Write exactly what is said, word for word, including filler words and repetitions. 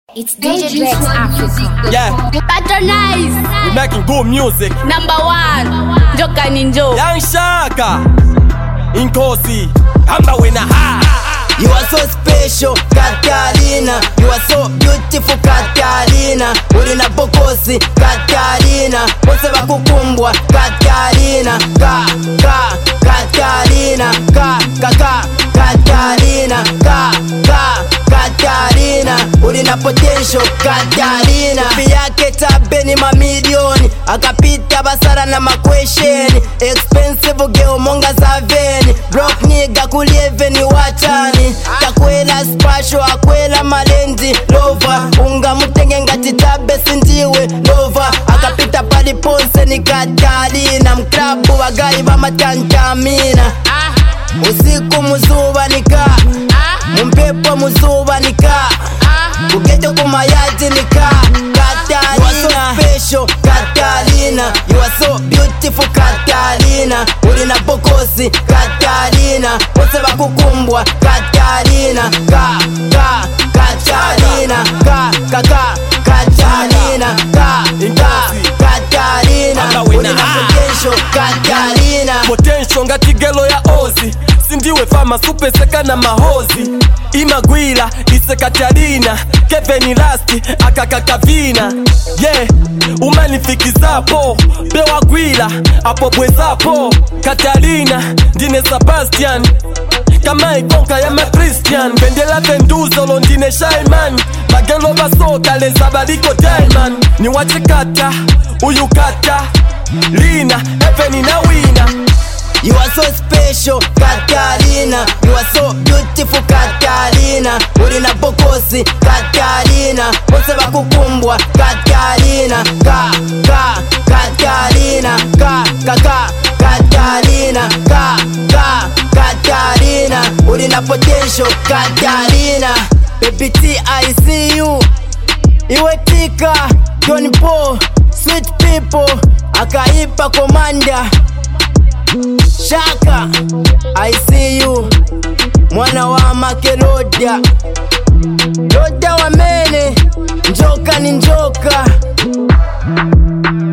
It's D J Drex Africa. Yeah, Patronize. we making good music. Number one. Joka Ninjo. Young Shaka. Inkosi. Amba wena ha. You are so special, Katarina. You are so beautiful, Katarina. Uri na bokosi, Katarina. Wose bakukumbwa, Katarina. Ka, ka, Katarina. Ka, ka, ka, Katarina. Ka, ka, Katarina. Uri na potential, Katarina. Piyake tabeni mamilioni. Akapita basara na makwesheni. Expensive girl monga zaveni. Broke nigga kulieveni wachani. Takwela spasho akwela malendi lova. Unga mutenge ngati tabe sindiwe lova. Akapita pali ponse ni Katarina. Mkrabu wagai ba matantamina. Usiku muzuba nika, mumpepo muzuba nika, kugeto kumayati nika. Katarina, you are so special, Katarina. You are so beautiful, Katarina. Uri na bokosi, Katarina. Wose bakukumbwa, Katarina. Ka, ka, Katarina. Ka, ka, ka, Katarina. Ka, ka, Katarina. Uri na potential, Katarina. Potential ngati gelo ya ozi. Sindiwe fama supe seka na mahozi. Imagwila ise Katarina. Keveni lasti akakakavina. Yeah, umanifikizapo bewa gwila apo bwezapo. Katarina ndine Sebastian kama ikonka ya ma Christian. Bendela venduzo lo ndine Shaiman. Magelo basoka leza baliko diamond. Ni wachekata uyukata Lina Eveni na wina. You are so special, Katarina. You are so beautiful, Katarina. Uri na bokosi, Katarina. Wose bakukumbwa, Katarina. Ka, ka, Katarina. Ka, ka, ka, Katarina. Ka, ka, Katarina. Uri na potential, Katarina. Baby T, I see you. Iwe tika, Johnny Paul, sweet people. Akaipa komanda. Shaka, I see you. Mwana wa Makeloda. Loda wa mene. Njoka ni njoka.